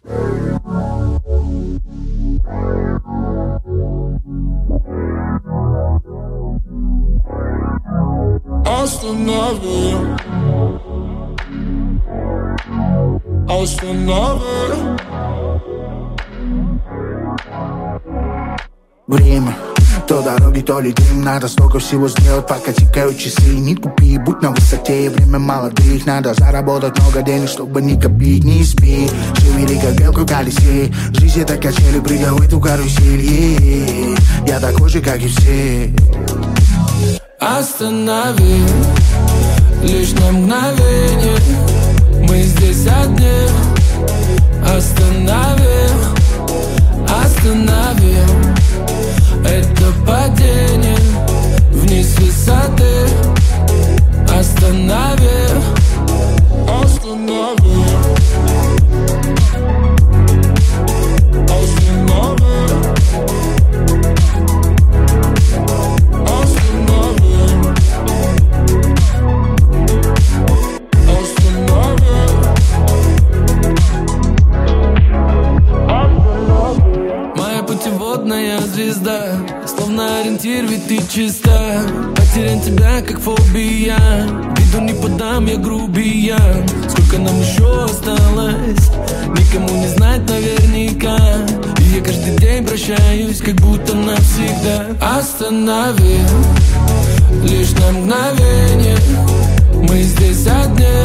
Останови, останови. Время, то дороги, то ли дым. Надо столько всего сделать, пока тикают часы. Не купи, будь на высоте, время молодых. Надо заработать много денег, чтобы не копить. Не спи, живи как белка в колесе. Жизнь это качели, прыгай в эту карусель. Я такой же, как и все. Останови, лишь на мгновение. Мы здесь одни. Останови, останови это падение вниз с высоты. Останови, останови, останови, останови, останови. Моя путеводная звезда, словно ориентир, ведь ты чиста. Потерян тебя, как фобия. Виду не подам, я грубия. Сколько нам еще осталось, никому не знать наверняка. И я каждый день прощаюсь, как будто навсегда. Останови, лишь на мгновение. Мы здесь одни.